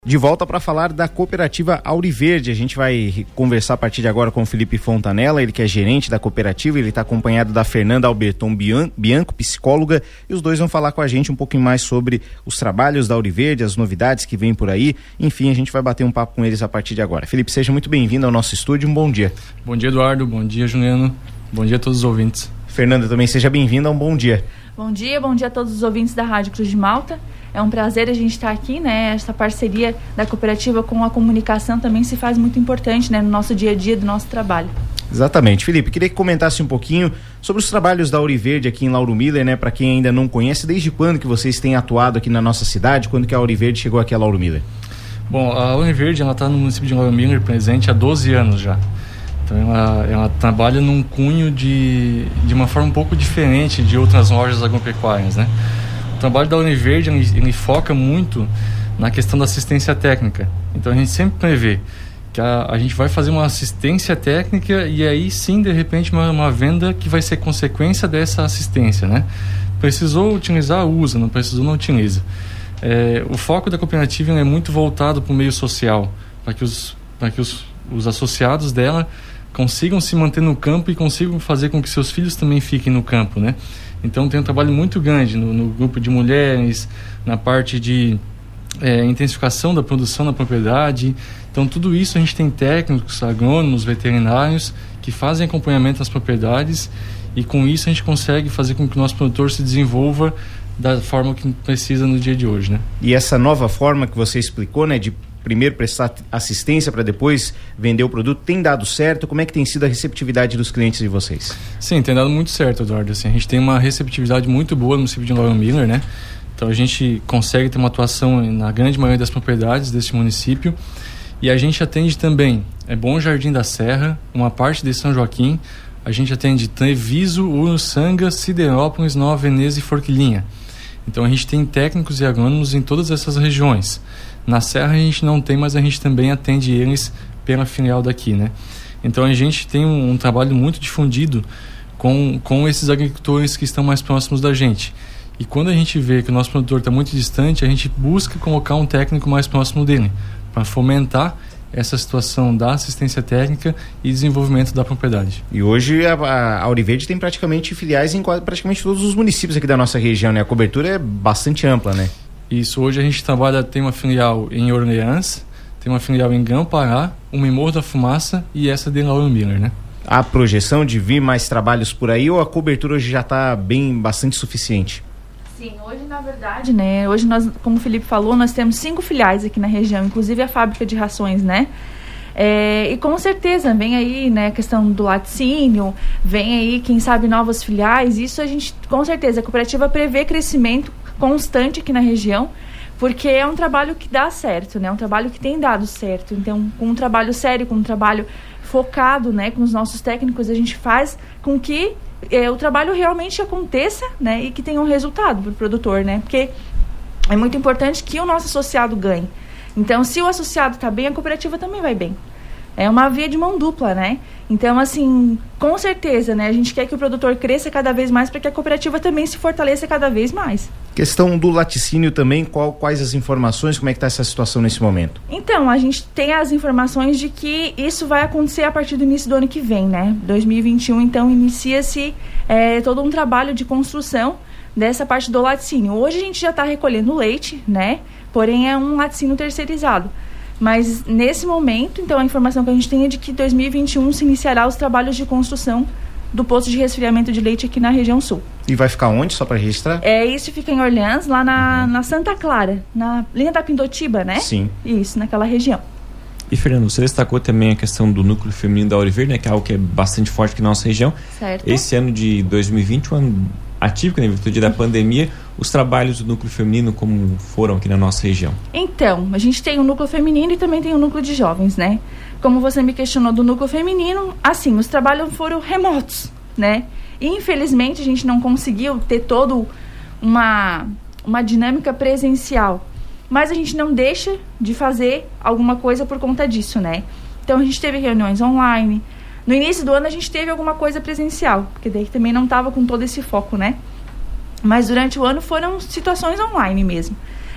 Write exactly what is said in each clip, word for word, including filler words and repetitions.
De volta para falar da cooperativa Auriverde. A gente vai conversar a partir de agora com o Felipe Fontanella, ele que é gerente da cooperativa. Ele está acompanhado da Fernanda Alberton Bianco, psicóloga, e os dois vão falar com a gente um pouquinho mais sobre os trabalhos da Auriverde, as novidades que vêm por aí. Enfim, a gente vai bater um papo com eles a partir de agora. Felipe, seja muito bem-vindo ao nosso estúdio, um bom dia. Bom dia, Eduardo, bom dia, Juliano, bom dia a todos os ouvintes. Fernanda, também seja bem-vinda, um bom dia. Bom dia, bom dia a todos os ouvintes da Rádio Cruz de Malta. É um prazer a gente estar aqui, né? Essa parceria da cooperativa com a comunicação também se faz muito importante, né? No nosso dia a dia do nosso trabalho. Exatamente. Felipe, queria que comentasse um pouquinho sobre os trabalhos da Auriverde aqui em Lauro Miller, né? Para quem ainda não conhece, desde quando que vocês têm atuado aqui na nossa cidade? Quando que a Auriverde chegou aqui a Lauro Miller? Bom, a Auriverde, ela está no município de Lauro Miller presente há doze anos já. Então ela, ela trabalha num cunho de, de uma forma um pouco diferente de outras lojas agropecuárias, né? O trabalho da Auriverde, ele, ele foca muito na questão da assistência técnica. Então a gente sempre prevê que a, a gente vai fazer uma assistência técnica e aí sim, de repente, uma, uma venda que vai ser consequência dessa assistência, né? Precisou utilizar, usa, não precisou, não utiliza. É, o foco da cooperativa é muito voltado para o meio social, para que, os, para que os, os associados dela consigam se manter no campo e consigam fazer com que seus filhos também fiquem no campo, né? Então tem um trabalho muito grande no, no grupo de mulheres, na parte de é, intensificação da produção na propriedade. Então tudo isso a gente tem técnicos, agrônomos, veterinários que fazem acompanhamento nas propriedades e com isso a gente consegue fazer com que o nosso produtor se desenvolva da forma que precisa no dia de hoje, né? E essa nova forma que você explicou, né, de primeiro prestar assistência para depois vender o produto, tem dado certo? Como é que tem sido a receptividade dos clientes de vocês? Sim, tem dado muito certo, Eduardo. Assim, a gente tem uma receptividade muito boa no município de Lauro Miller, né? Então a gente consegue ter uma atuação na grande maioria das propriedades deste município e a gente atende também é Bom Jardim da Serra, uma parte de São Joaquim. A gente atende Treviso, Uruçanga, Siderópolis, Nova Veneza e Forquilinha. Então a gente tem técnicos e agrônomos em todas essas regiões. Na Serra a gente não tem, mas a gente também atende eles pela filial daqui, né? Então a gente tem um, um trabalho muito difundido com, com esses agricultores que estão mais próximos da gente. E quando a gente vê que o nosso produtor está muito distante, a gente busca colocar um técnico mais próximo dele, para fomentar essa situação da assistência técnica e desenvolvimento da propriedade. E hoje a, a Auriverde tem praticamente filiais em quase, praticamente todos os municípios aqui da nossa região, né? A cobertura é bastante ampla, né? Isso, hoje a gente trabalha, tem uma filial em Orleans, tem uma filial em Grão-Pará, uma em Morro da Fumaça e essa de Lauro Miller, né? Há projeção de vir mais trabalhos por aí ou a cobertura hoje já está bem, bastante suficiente? Sim, hoje na verdade, né, hoje nós, como o Felipe falou, nós temos cinco filiais aqui na região, inclusive a fábrica de rações, né? É, e com certeza vem aí, né, a questão do laticínio, vem aí, quem sabe, novas filiais. Isso a gente, com certeza, a cooperativa prevê crescimento constante aqui na região, porque é um trabalho que dá certo, né? Um trabalho que tem dado certo. Então, com um trabalho sério, com um trabalho focado, né, com os nossos técnicos, a gente faz com que é, o trabalho realmente aconteça, né, e que tenha um resultado para o produtor, né? Porque é muito importante que o nosso associado ganhe. Então, se o associado está bem, a cooperativa também vai bem. É uma via de mão dupla, né? Então, assim, com certeza, né? A gente quer que o produtor cresça cada vez mais para que a cooperativa também se fortaleça cada vez mais. Questão do laticínio também, qual, quais as informações, como é que está essa situação nesse momento? Então, a gente tem as informações de que isso vai acontecer a partir do início do ano que vem, né? dois mil e vinte e um, então, inicia-se é, todo um trabalho de construção dessa parte do laticínio. Hoje a gente já está recolhendo leite, né? Porém, é um laticínio terceirizado. Mas, nesse momento, então, a informação que a gente tem é de que em dois mil e vinte e um se iniciará os trabalhos de construção do posto de resfriamento de leite aqui na região sul. E vai ficar onde, só para registrar? É, isso fica em Orleans, lá na, uhum. na Santa Clara, na linha da Pindotiba, né? Sim. Isso, naquela região. E, Fernando, você destacou também a questão do núcleo feminino da Auriverde, né, que é algo que é bastante forte aqui na nossa região. Certo. Esse ano de dois mil e vinte, um ano atípico, né, em virtude da pandemia, os trabalhos do núcleo feminino como foram aqui na nossa região? Então, a gente tem o núcleo feminino e também tem o núcleo de jovens, né? Como você me questionou do núcleo feminino, assim, os trabalhos foram remotos, né? E, infelizmente, a gente não conseguiu ter toda uma, uma dinâmica presencial. Mas a gente não deixa de fazer alguma coisa por conta disso, né? Então, a gente teve reuniões online. No início do ano, a gente teve alguma coisa presencial, porque daí também não estava com todo esse foco, né? Mas durante o ano foram situações online mesmo.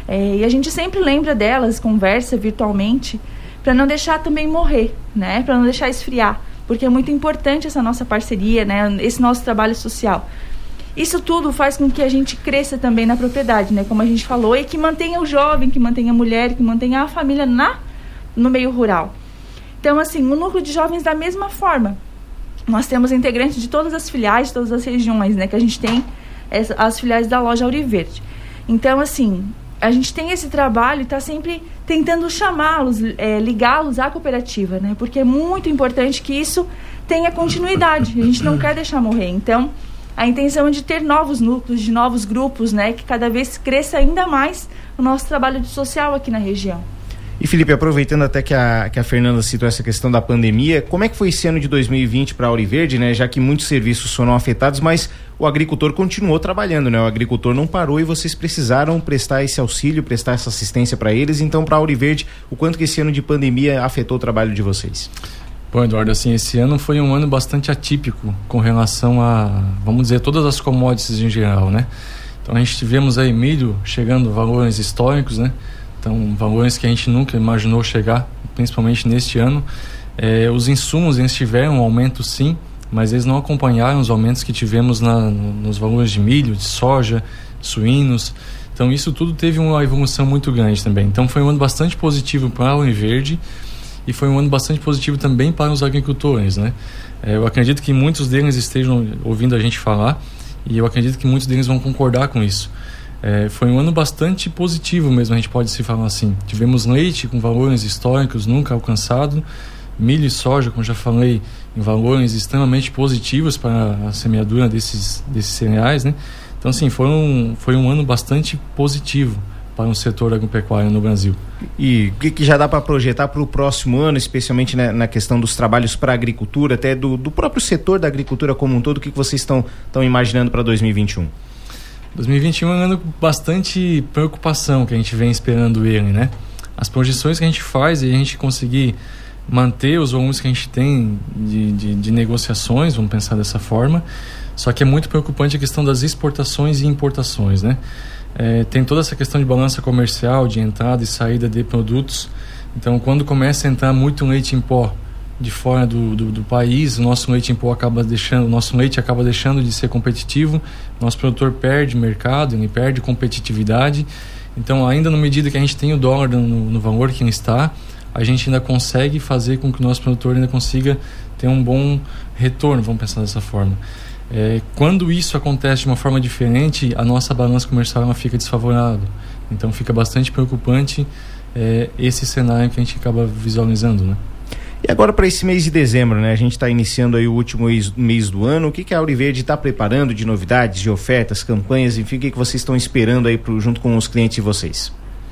É, e a gente sempre lembra delas, conversa virtualmente, para não deixar também morrer, né? Para não deixar esfriar, porque é muito importante essa nossa parceria, né? Esse nosso trabalho social. Isso tudo faz com que a gente cresça também na propriedade, né? Como a gente falou, e que mantenha o jovem, que mantenha a mulher, que mantenha a família na, no meio rural. Então, assim, o núcleo de jovens da mesma forma. Nós temos integrantes de todas as filiais, de todas as regiões, né? Que a gente tem as, as filiais da loja Auriverde. Então, assim, a gente tem esse trabalho e está sempre tentando chamá-los, é, ligá-los à cooperativa, né? Porque é muito importante que isso tenha continuidade. A gente não quer deixar morrer. Então, a intenção é de ter novos núcleos, de novos grupos, né? Que cada vez cresça ainda mais o nosso trabalho de social aqui na região. E Felipe, aproveitando até que a, que a Fernanda citou essa questão da pandemia, como é que foi esse ano de dois mil e vinte para a Auriverde, né? Já que muitos serviços foram afetados, mas o agricultor continuou trabalhando, né? O agricultor não parou e vocês precisaram prestar esse auxílio, prestar essa assistência para eles. Então, para a Auriverde, o quanto que esse ano de pandemia afetou o trabalho de vocês? Bom, Eduardo, assim, esse ano foi um ano bastante atípico com relação a, vamos dizer, todas as commodities em geral, né? Então, a gente tivemos aí milho chegando a valores históricos, né? Então, valores que a gente nunca imaginou chegar, principalmente neste ano. É, os insumos, eles tiveram um aumento sim, mas eles não acompanharam os aumentos que tivemos na, nos valores de milho, de soja, suínos. Então, isso tudo teve uma evolução muito grande também. Então, foi um ano bastante positivo para a Auriverde e foi um ano bastante positivo também para os agricultores, né? É, eu acredito que muitos deles estejam ouvindo a gente falar e eu acredito que muitos deles vão concordar com isso. É, foi um ano bastante positivo mesmo, a gente pode se falar assim. Tivemos leite com valores históricos nunca alcançados, milho e soja, como já falei, em valores extremamente positivos para a semeadura desses, desses cereais, né? Então, assim, foi um, foi um ano bastante positivo para o setor agropecuário no Brasil. E o que, que já dá para projetar para o próximo ano, especialmente na, na questão dos trabalhos para a agricultura, até do, do próprio setor da agricultura como um todo, o que, que vocês estão, estão imaginando para dois mil e vinte e um? dois mil e vinte e um é um ano com bastante preocupação que a gente vem esperando ele, né? As projeções que a gente faz e a gente conseguir manter os volumes que a gente tem de, de, de negociações, vamos pensar dessa forma, só que é muito preocupante a questão das exportações e importações, né? É, tem toda essa questão de balança comercial, de entrada e saída de produtos. Então, quando começa a entrar muito leite em pó de fora do, do, do país, o nosso leite em pó acaba deixando, o nosso leite acaba deixando de ser competitivo, nosso produtor perde mercado, ele perde competitividade. Então, ainda na medida que a gente tem o dólar no, no valor que ele está, a gente ainda consegue fazer com que o nosso produtor ainda consiga ter um bom retorno, vamos pensar dessa forma. É, quando isso acontece de uma forma diferente, a nossa balança comercial ela fica desfavorável. Então, fica bastante preocupante é, esse cenário que a gente acaba visualizando, né? E agora para esse mês de dezembro, né? A gente está iniciando aí o último mês do ano. O que, que a Auriverde está preparando de novidades, de ofertas, campanhas, enfim, o que, que vocês estão esperando aí pro, junto com os clientes de vocês?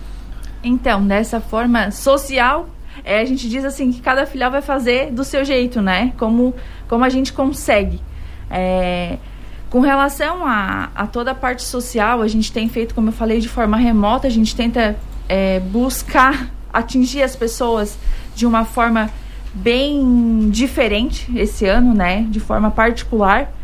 Então, dessa forma social, é, a gente diz assim que cada filial vai fazer do seu jeito, né? Como, como a gente consegue. É, com relação a, a toda a parte social, a gente tem feito, como eu falei, de forma remota. A gente tenta é, buscar atingir as pessoas de uma forma bem diferente esse ano, né, de forma particular.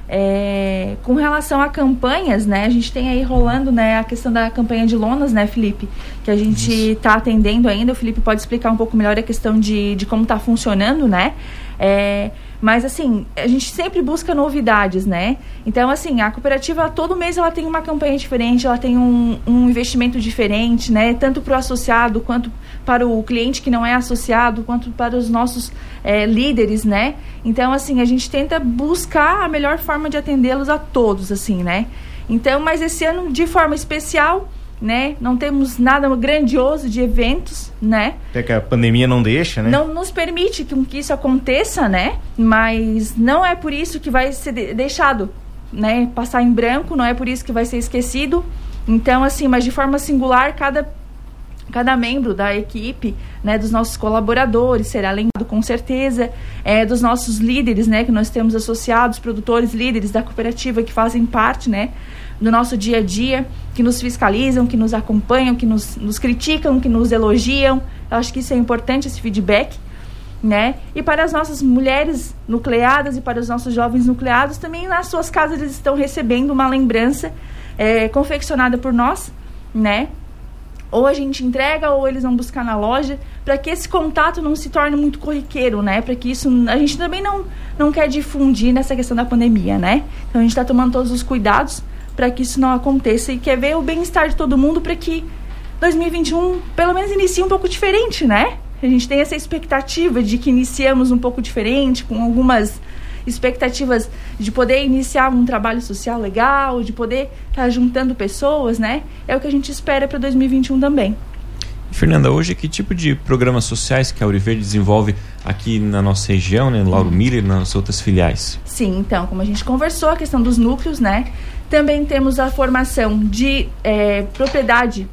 É, com relação a campanhas, né, a gente tem aí rolando, né, a questão da campanha de lonas, né, Felipe, que a gente está atendendo ainda. O Felipe pode explicar um pouco melhor a questão de, de como está funcionando, né, é, mas assim, a gente sempre busca novidades, né, então assim, a cooperativa todo mês ela tem uma campanha diferente, ela tem um, um investimento diferente, né, tanto para o associado quanto para o cliente que não é associado, quanto para os nossos é, líderes, né? Então, assim, a gente tenta buscar a melhor forma de atendê-los a todos, assim, né? Então, mas esse ano, de forma especial, né? Não temos nada grandioso de eventos, né? Até que a pandemia não deixa, né? Não nos permite que, que isso aconteça, né? Mas não é por isso que vai ser de- deixado, né? Passar em branco, não é por isso que vai ser esquecido. Então, assim, mas de forma singular, cada cada membro da equipe, né, dos nossos colaboradores será lembrado com certeza, é, dos nossos líderes, né, que nós temos associados, produtores, líderes da cooperativa que fazem parte, né, do nosso dia a dia, que nos fiscalizam, que nos acompanham, que nos, nos criticam, que nos elogiam. Eu acho que isso é importante, esse feedback, né? E para as nossas mulheres nucleadas e para os nossos jovens nucleados, também nas suas casas eles estão recebendo uma lembrança é, confeccionada por nós, né? ou a gente entrega ou eles vão buscar na loja, para que esse contato não se torne muito corriqueiro, né? Para que isso, a gente também não, não quer difundir nessa questão da pandemia, né? Então a gente está tomando todos os cuidados para que isso não aconteça e quer ver o bem-estar de todo mundo para que dois mil e vinte e um pelo menos inicie um pouco diferente, né? A gente tem essa expectativa de que iniciamos um pouco diferente, com algumas expectativas de poder iniciar um trabalho social legal, de poder estar juntando pessoas, né? É o que a gente espera para dois mil e vinte e um também. Fernanda, hoje que tipo de programas sociais que a Ouro Verde desenvolve aqui na nossa região, né, no Lauro Miller e nas outras filiais? Sim, então, como a gente conversou, a questão dos núcleos, né? Também temos a formação de é, propriedade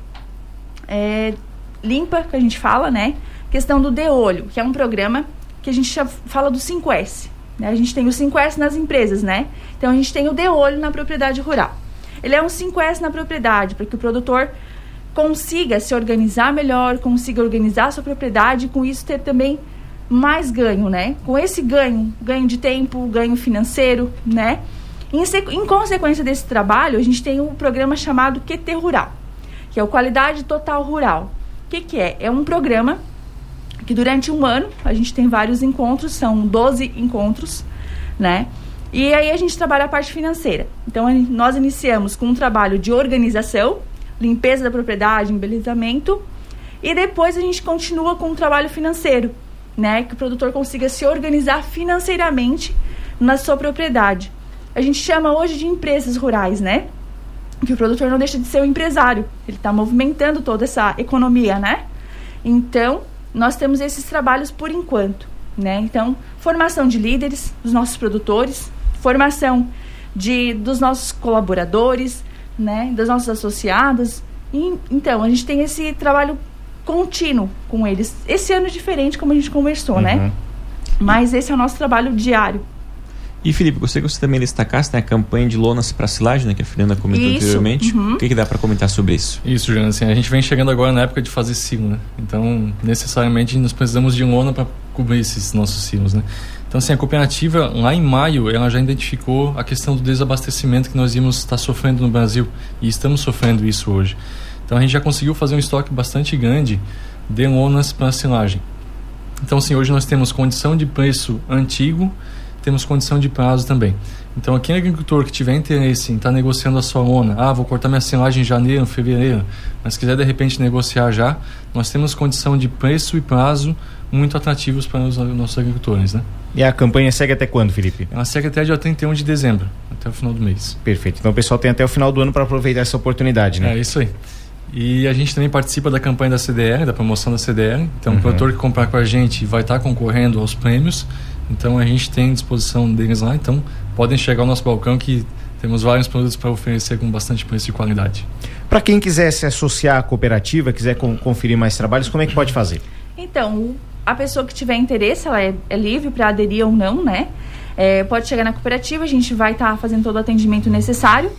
é, limpa, que a gente fala, né? Questão do De Olho, que é um programa que a gente fala do cinco S. A gente tem o cinco S nas empresas, né? Então, a gente tem o De Olho na propriedade rural. Ele é um cinco S na propriedade, para que o produtor consiga se organizar melhor, consiga organizar a sua propriedade e, com isso, ter também mais ganho, né? Com esse ganho, ganho de tempo, ganho financeiro, né? Em, em consequência desse trabalho, a gente tem um programa chamado Q T Rural, que é o Qualidade Total Rural. O que que é? É um programa que durante um ano a gente tem vários encontros, são doze encontros, né? E aí a gente trabalha a parte financeira. Então a, nós iniciamos com um trabalho de organização, limpeza da propriedade, embelezamento, e depois a gente continua com um trabalho financeiro, né? Que o produtor consiga se organizar financeiramente na sua propriedade. A gente chama hoje de empresas rurais, né? Que o produtor não deixa de ser um empresário, ele está movimentando toda essa economia, né? Então, nós temos esses trabalhos por enquanto, né? Então, formação de líderes dos nossos produtores, formação de, dos nossos colaboradores, né? Das nossas associadas. E, então, a gente tem esse trabalho contínuo com eles. Esse ano é diferente, como a gente conversou, uhum. né? Mas esse é o nosso trabalho diário. E, Felipe, gostaria que você também destacasse, né, a campanha de lonas para silagem, né, que a Fernanda comentou isso, anteriormente. Uhum. O que, que dá para comentar sobre isso? Isso, Juliana, assim, a gente vem chegando agora na época de fazer silo, né? Então, necessariamente, nós precisamos de lona para cobrir esses nossos silos, né? Então, assim, a cooperativa, lá em maio, ela já identificou a questão do desabastecimento que nós íamos estar sofrendo no Brasil. E estamos sofrendo isso hoje. Então, a gente já conseguiu fazer um estoque bastante grande de lonas para silagem. Então, assim, hoje nós temos condição de preço antigo, temos condição de prazo também. Então, aquele agricultor que tiver interesse em estar negociando a sua lona, ah, vou cortar minha silagem em janeiro, fevereiro, mas quiser de repente negociar já, nós temos condição de preço e prazo muito atrativos para os nossos agricultores, né? E a campanha segue até quando, Felipe? Ela segue até dia trinta e um de dezembro, até o final do mês. Perfeito. Então o pessoal tem até o final do ano para aproveitar essa oportunidade, né? É isso aí. E a gente também participa da campanha da C D R, da promoção da C D R. Então, uhum. o produtor que comprar com a gente vai estar concorrendo aos prêmios. Então, a gente tem disposição deles lá. Então, podem chegar ao nosso balcão que temos vários produtos para oferecer com bastante preço e qualidade. Para quem quiser se associar à cooperativa, quiser com, conferir mais trabalhos, como é que pode fazer? Então, a pessoa que tiver interesse, ela é, é livre para aderir ou não, né? É, pode chegar na cooperativa, a gente vai estar tá fazendo todo o atendimento necessário.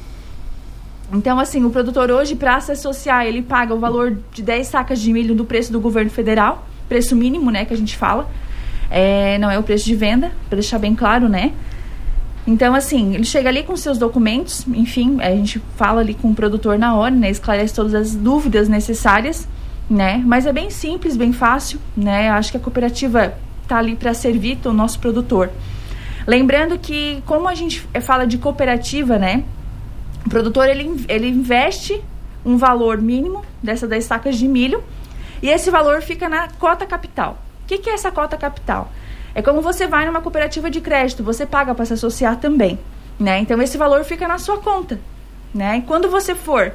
Então, assim, o produtor hoje, para se associar, ele paga o valor de dez sacas de milho do preço do governo federal, preço mínimo, né, que a gente fala. É, não é o preço de venda, para deixar bem claro, né? Então, assim, ele chega ali com seus documentos, enfim, a gente fala ali com o produtor na hora, né, esclarece todas as dúvidas necessárias, né? Mas é bem simples, bem fácil, né? Acho que a cooperativa está ali para servir o nosso produtor. Lembrando que, como a gente fala de cooperativa, né? O produtor, ele, ele investe um valor mínimo dessas dez sacas de milho e esse valor fica na cota capital. O que, que é essa cota capital? É como você vai numa cooperativa de crédito, você paga para se associar também, né? Então, esse valor fica na sua conta, né? E quando você for,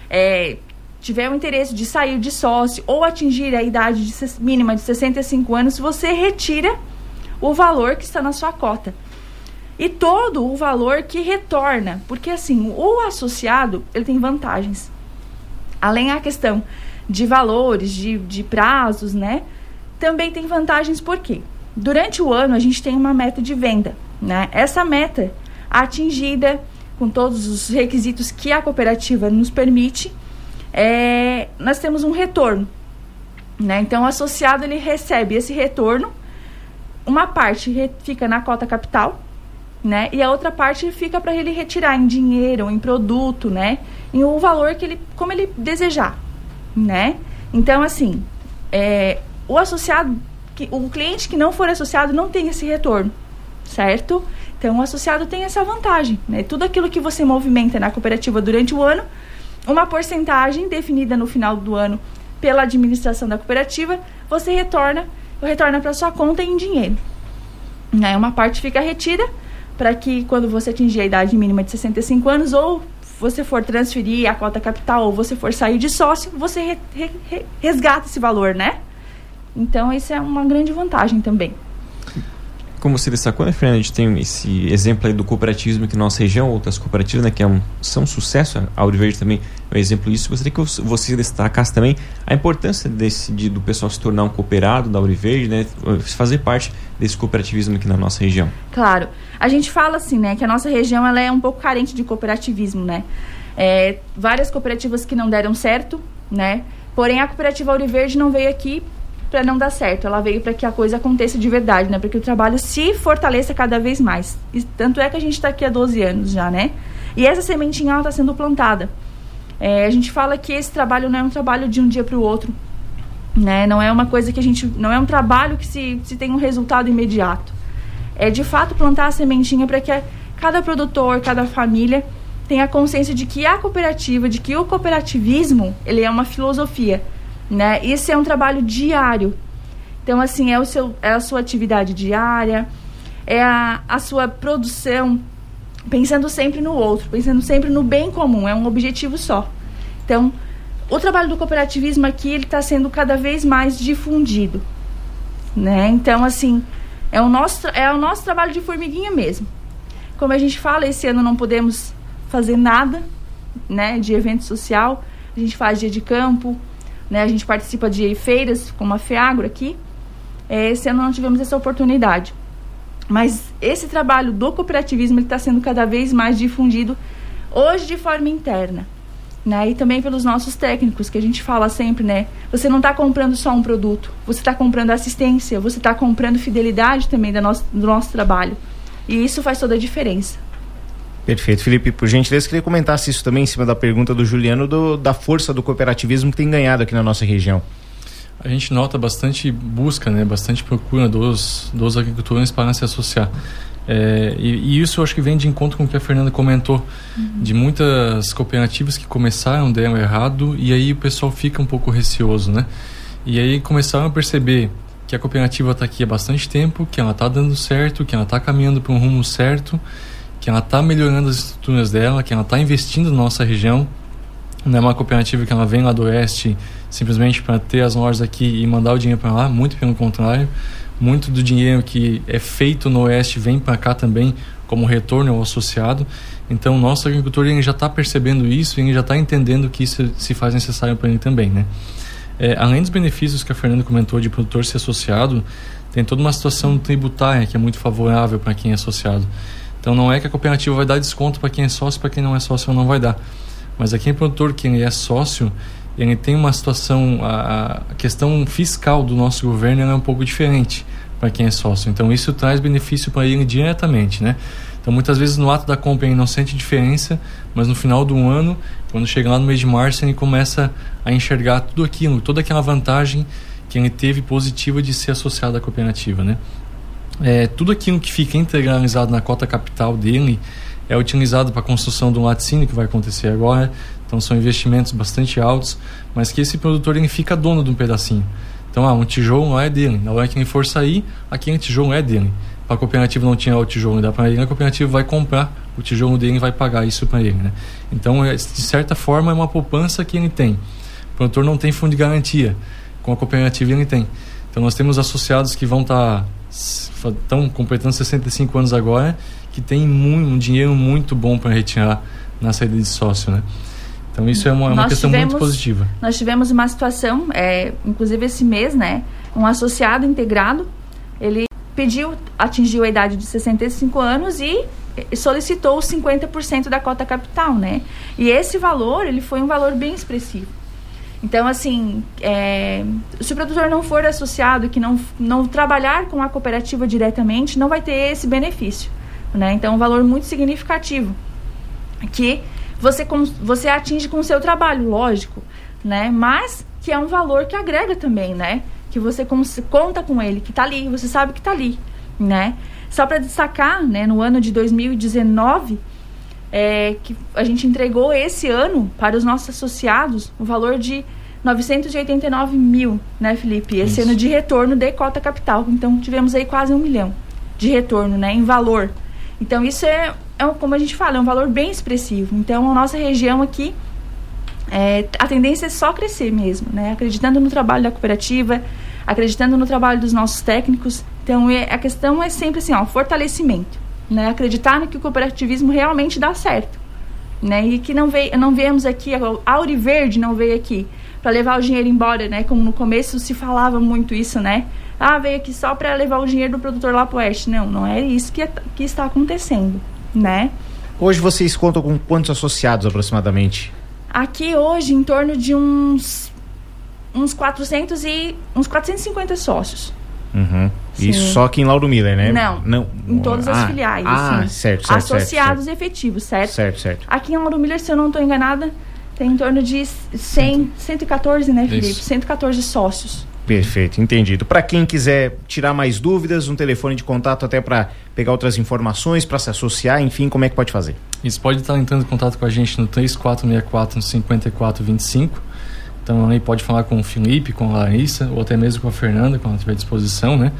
é, tiver o interesse de sair de sócio ou atingir a idade de, mínima de sessenta e cinco anos, você retira o valor que está na sua cota. E todo o valor que retorna, porque assim, o associado, ele tem vantagens. Além da questão de valores, de, de prazos, né? Também tem vantagens porque durante o ano a gente tem uma meta de venda, né? Essa meta atingida com todos os requisitos que a cooperativa nos permite, é, nós temos um retorno, né? Então o associado, ele recebe esse retorno, uma parte re, fica na cota capital, né? E a outra parte fica para ele retirar em dinheiro, em produto, né? Em o valor que ele, como ele desejar, né? Então, assim, é, o associado, que, o cliente que não for associado não tem esse retorno, certo? Então, o associado tem essa vantagem, né? Tudo aquilo que você movimenta na cooperativa durante o ano, uma porcentagem definida no final do ano pela administração da cooperativa, você retorna, retorna para sua conta em dinheiro. Né? Uma parte fica retida para que quando você atingir a idade mínima de sessenta e cinco anos, ou você for transferir a cota capital, ou você for sair de sócio, você re, re, resgata esse valor, né? Então, isso é uma grande vantagem também. Como você destacou, né, Fernanda, a gente tem esse exemplo aí do cooperativismo aqui na nossa região, outras cooperativas, né, que é um, são um sucesso. A Ouro Verde também é um exemplo disso. Gostaria que você destacasse também a importância desse, de, do pessoal se tornar um cooperado da Ouro Verde, né, fazer parte desse cooperativismo aqui na nossa região. Claro. A gente fala assim, né, que a nossa região ela é um pouco carente de cooperativismo, né? É, várias cooperativas que não deram certo, né? Porém, a cooperativa Ouro Verde não veio aqui para não dar certo, ela veio para que a coisa aconteça de verdade, né? Para que o trabalho se fortaleça cada vez mais. E tanto é que a gente está aqui há doze anos já, né? E essa sementinha está sendo plantada. É, a gente fala que esse trabalho não é um trabalho de um dia para o outro, né? Não é uma coisa que a gente, não é um trabalho que se, se tem um resultado imediato. É de fato plantar a sementinha para que a, cada produtor, cada família tenha consciência de que a cooperativa, de que o cooperativismo, ele é uma filosofia. Né? Isso é um trabalho diário. Então, assim, é, o seu, é a sua atividade diária, é a, a sua produção, pensando sempre no outro, pensando sempre no bem comum, é um objetivo só. Então, o trabalho do cooperativismo aqui, ele está sendo cada vez mais difundido, né? Então, assim, é o, nosso, é o nosso trabalho de formiguinha mesmo. Como a gente fala, esse ano não podemos fazer nada, né, de evento social, a gente faz dia de campo, né, a gente participa de feiras, como a FEAGRO aqui. É, esse ano não tivemos essa oportunidade. Mas esse trabalho do cooperativismo está sendo cada vez mais difundido, hoje de forma interna. Né, e também pelos nossos técnicos, que a gente fala sempre, né? Você não está comprando só um produto, você está comprando assistência, você está comprando fidelidade também do nosso, do nosso trabalho. E isso faz toda a diferença. Perfeito, Felipe. Por gentileza, queria comentar se isso também em cima da pergunta do Juliano, do, da força do cooperativismo que tem ganhado aqui na nossa região. A gente nota bastante busca, né, bastante procura dos, dos agricultores para se associar. É, e, e isso eu acho que vem de encontro com o que a Fernanda comentou, uhum. de muitas cooperativas que começaram, deram errado, e aí o pessoal fica um pouco receoso, né? E aí começaram a perceber que a cooperativa está aqui há bastante tempo, que ela está dando certo, que ela está caminhando para um rumo certo, que ela está melhorando as estruturas dela, que ela está investindo na nossa região. Não é uma cooperativa que ela vem lá do Oeste simplesmente para ter as lojas aqui e mandar o dinheiro para lá, muito pelo contrário. Muito do dinheiro que é feito no Oeste vem para cá também como retorno ao associado. Então o nosso agricultor ele já está percebendo isso e ele já está entendendo que isso se faz necessário para ele também, né? É, além dos benefícios que a Fernanda comentou de produtor ser associado, tem toda uma situação tributária que é muito favorável para quem é associado. Então não é que a cooperativa vai dar desconto para quem é sócio, para quem não é sócio não vai dar. Mas aqui é produtor, quem é sócio, ele tem uma situação, a, a questão fiscal do nosso governo é um pouco diferente para quem é sócio. Então isso traz benefício para ele diretamente, né? Então muitas vezes no ato da compra ele não sente diferença, mas no final do ano, quando chega lá no mês de março, ele começa a enxergar tudo aquilo, toda aquela vantagem que ele teve positiva de ser associado à cooperativa, né? É, tudo aquilo que fica integralizado na cota capital dele é utilizado para a construção de um laticínio que vai acontecer agora. Então são investimentos bastante altos, mas que esse produtor ele fica dono de um pedacinho. Então ah, um tijolo lá é dele, na hora que ele for sair, aquele tijolo é dele. Para a cooperativa não tinha o tijolo, dá para ele, a cooperativa vai comprar o tijolo dele e vai pagar isso para ele, né? Então de certa forma é uma poupança que ele tem. O produtor não tem fundo de garantia, com a cooperativa ele tem. Então nós temos associados que vão estar tá, estão completando sessenta e cinco anos agora, que tem muito, um dinheiro muito bom para retirar na saída de sócio, né? Então isso é uma, uma questão tivemos, muito positiva. Nós tivemos uma situação, é, inclusive esse mês, né? Um associado integrado, ele pediu, atingiu a idade de sessenta e cinco anos e solicitou os cinquenta por cento da cota capital, né? E esse valor, ele foi um valor bem expressivo. Então, assim, é, se o produtor não for associado, que não, não trabalhar com a cooperativa diretamente, não vai ter esse benefício, né? Então, é um valor muito significativo que você, você atinge com o seu trabalho, lógico. né? Mas que é um valor que agrega também, né? Que você conta com ele, que tá ali, você sabe que tá ali, né? Só para destacar, né, no ano de dois mil e dezenove, é, que a gente entregou esse ano para os nossos associados o valor de novecentos e oitenta e nove mil, né, Felipe? Esse Isso. ano de retorno de cota capital. Então, tivemos aí quase um milhão de retorno, né, em valor. Então, isso é, é, como a gente fala, é um valor bem expressivo. Então, a nossa região aqui, é, a tendência é só crescer mesmo, né? Acreditando no trabalho da cooperativa, acreditando no trabalho dos nossos técnicos. Então, é, a questão é sempre assim, ó, fortalecimento, né? Acreditar no que o cooperativismo realmente dá certo, né? E que não, veio, não viemos aqui, a Auriverde não veio aqui para levar o dinheiro embora, né? Como no começo se falava muito isso, né? Ah, veio aqui só para levar o dinheiro do produtor lá para o oeste. Não, não é isso que, é, que está acontecendo, né? Hoje vocês contam com quantos associados aproximadamente? Aqui hoje em torno de uns uns quatrocentos e uns quatrocentos e cinquenta sócios. Uhum. Isso só aqui em Lauro Miller, né? Não, não. Em todas as ah, filiais. Ah, assim. certo, certo. Associados certo, efetivos, certo? Certo, certo. Aqui em Lauro Miller, se eu não estou enganada, tem em torno de cem, cento e quatorze, né, Felipe? Isso. cento e quatorze sócios. Perfeito, entendido. Para quem quiser tirar mais dúvidas, um telefone de contato até para pegar outras informações, para se associar, enfim, como é que pode fazer? Isso, pode estar entrando em contato com a gente no três quatro seis quatro, cinco quatro dois cinco. Então aí pode falar com o Felipe, com a Larissa, ou até mesmo com a Fernanda, quando tiver disposição, né?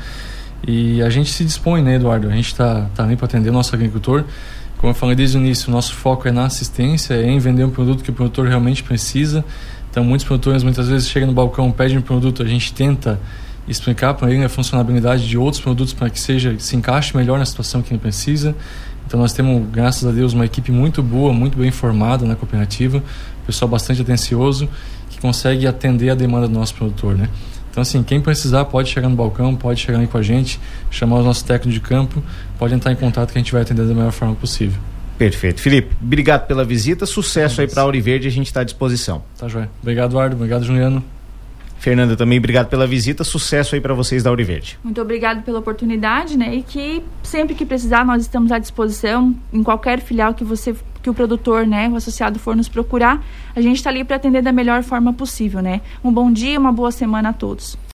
E a gente se dispõe, né, Eduardo? A gente está tá ali para atender o nosso agricultor. Como eu falei desde o início, o nosso foco é na assistência, é em vender um produto que o produtor realmente precisa. Então, muitos produtores muitas vezes chegam no balcão, pedem um produto, a gente tenta explicar para ele a funcionalidade de outros produtos para que seja, se encaixe melhor na situação que ele precisa. Então, nós temos, graças a Deus, uma equipe muito boa, muito bem formada na cooperativa, pessoal bastante atencioso, que consegue atender a demanda do nosso produtor, né? Então, assim, quem precisar pode chegar no balcão, pode chegar aí com a gente, chamar os nossos técnicos de campo, pode entrar em contato que a gente vai atender da melhor forma possível. Perfeito. Felipe, obrigado pela visita, sucesso aí para a Auriverde, a gente está à disposição. Tá, joia. Obrigado, Eduardo. Obrigado, Juliano. Fernanda, também obrigado pela visita, sucesso aí para vocês da Auriverde. Muito obrigado pela oportunidade, né? E que sempre que precisar nós estamos à disposição, em qualquer filial que você, que o produtor, né, o associado for nos procurar, a gente está ali para atender da melhor forma possível, né? Um bom dia, uma boa semana a todos.